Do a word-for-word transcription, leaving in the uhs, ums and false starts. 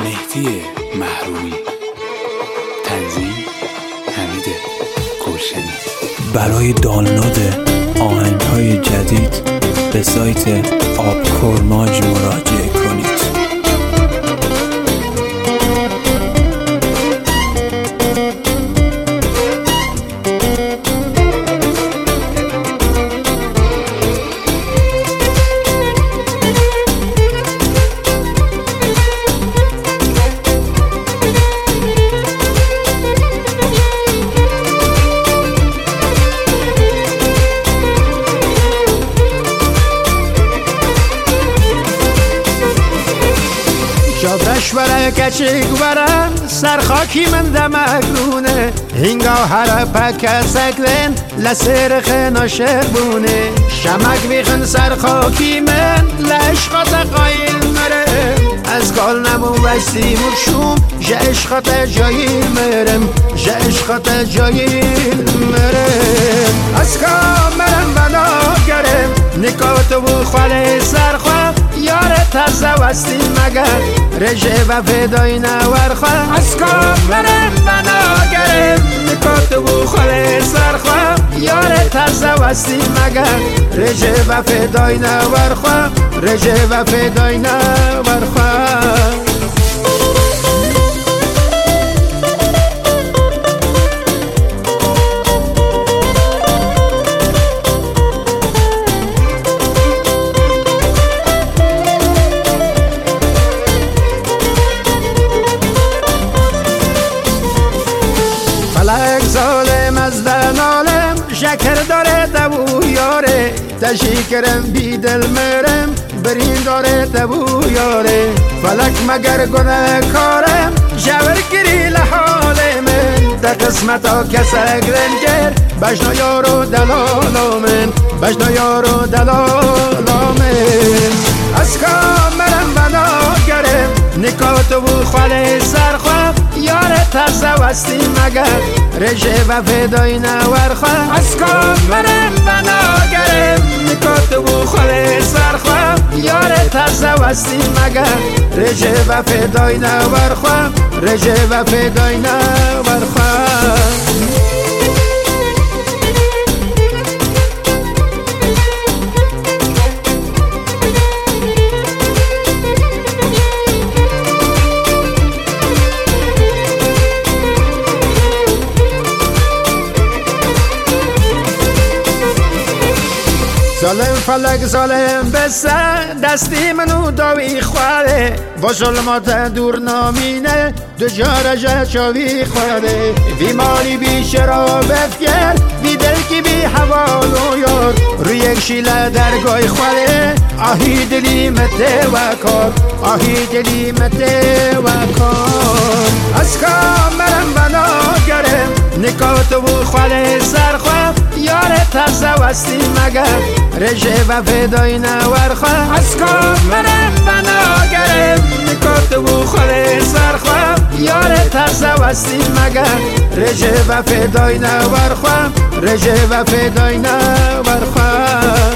مهدی محرومی. تنظیم حمید گلشنی. برای دانلود آهنگ‌های جدید به سایت آبکرماج مراجعه کنید. جادش برای کچک برن سرخاکی من دمگرونه هنگا هر پک سکلن لسر خناشر بونه شمک بیخن سرخاکی من لعشقات قایل مره از گال نمو وستی مرشوم جا عشقات جایل مرم جا عشقات جایل مرم از کامرم بنا گرم نکاتو بو خاله سرخواه یار تازه وستی مگر رژه و فدای نور خواه از کامرم بنا گرم نکاتو بو خاله سرخواه یار تازه وستی مگر رژه و فدای نور خواه رژه و فدای نور خواه فلک ظالم از دنالم شکر داره تبو یاره تشیکرم بی دل مرم برین داره تبو یاره فلک مگر گناه کارم جور گری لحال من تا قسمت ها کسک رنگر بجنا یارو دلالا من بجنا یارو دلالا من از کامرم بنا گرم نکاتو بو خاله سرخواه یار تازه وستی مگر رژه و فدای نور خواه از کامرم بنا گرم نکاتو بو خاله سرخواه یار تازه وستی مگر رژه و فدای نور خواه رژه و فدای نور خواه ظالم فلک ظالم بسه دستی منو داوی خواره با ظلمات دور نامینه دو جارجه چاوی خواره بی مالی بی شراب افگر بی دل کی بی حوال و یار روی یک شیله درگاه خواره آهی دلی مته و کار آهی دلی مته و کار از کامرم بنا گرم نکاتو بو خاله سرخواه یار تازه وستی مگر رژه و فدای نور خواه از کامرم بنا گرم نکاتو بو خاله سرخواه یار تازه وستی مگر رژه و فدای نور خواه رژه و فدای نور خواه